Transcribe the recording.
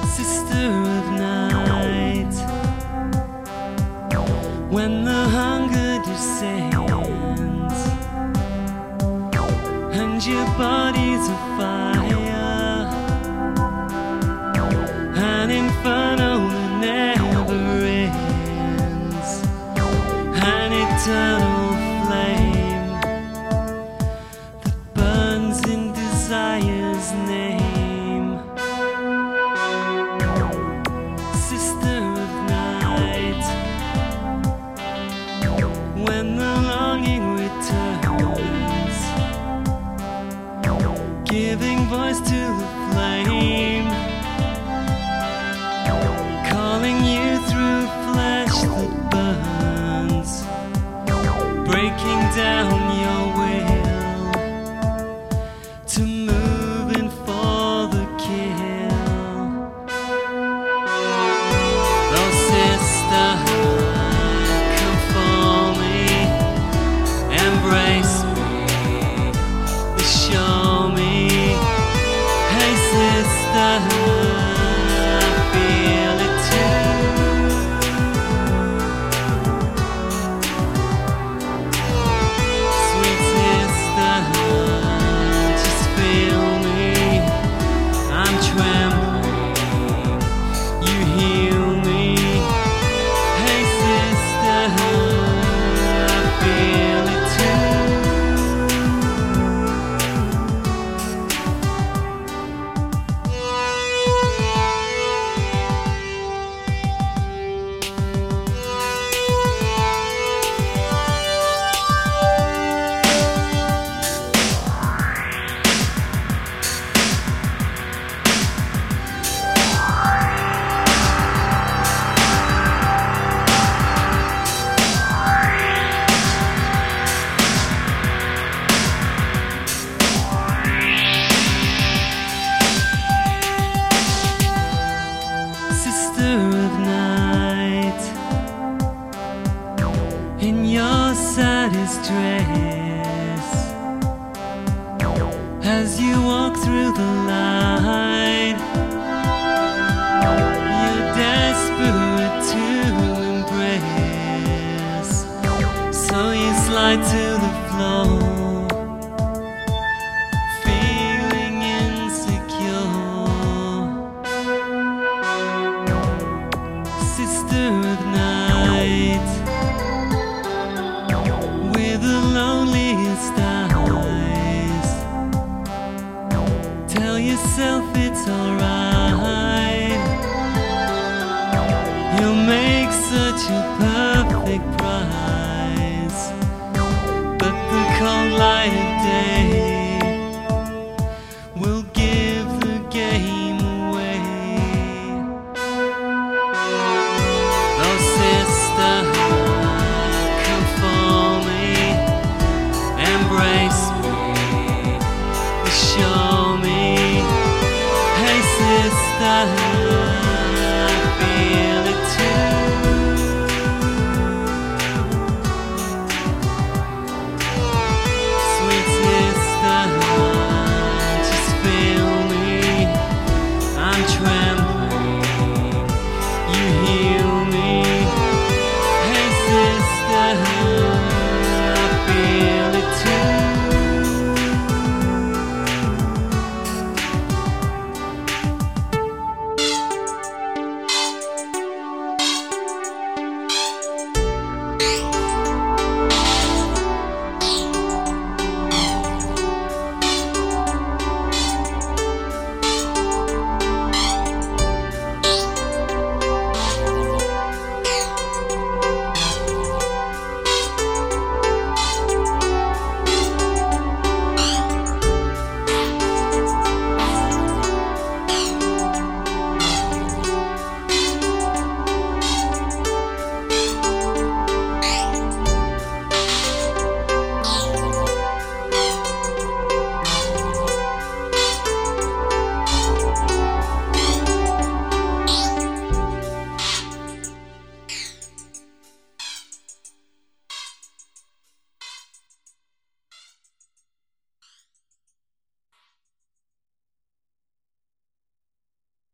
Sister of night, when the hunger descends and your body's a fire, an inferno that never ends, an eternal flame that burns in desire's name. When the longing returns, giving voice to the flame, calling you through flesh that burns, breaking down your will to move in for the kill. Oh sister, embrace me, show me, hey sister, I feel it too. Sweet sister, just feel me, I'm trembling, you heal me, hey sister, I feel it. Sister of night, in your saddest dress, as you walk through the light, you're desperate to embrace, so you slide to the floor, sister of night, with the loneliest eyes, tell yourself it's alright, you'll make such a perfect prize, but the cold light of day will give the game away. Come for me, embrace me, show me, hey sister, I feel it too. Sweet sister, just feel me, I'm trembling.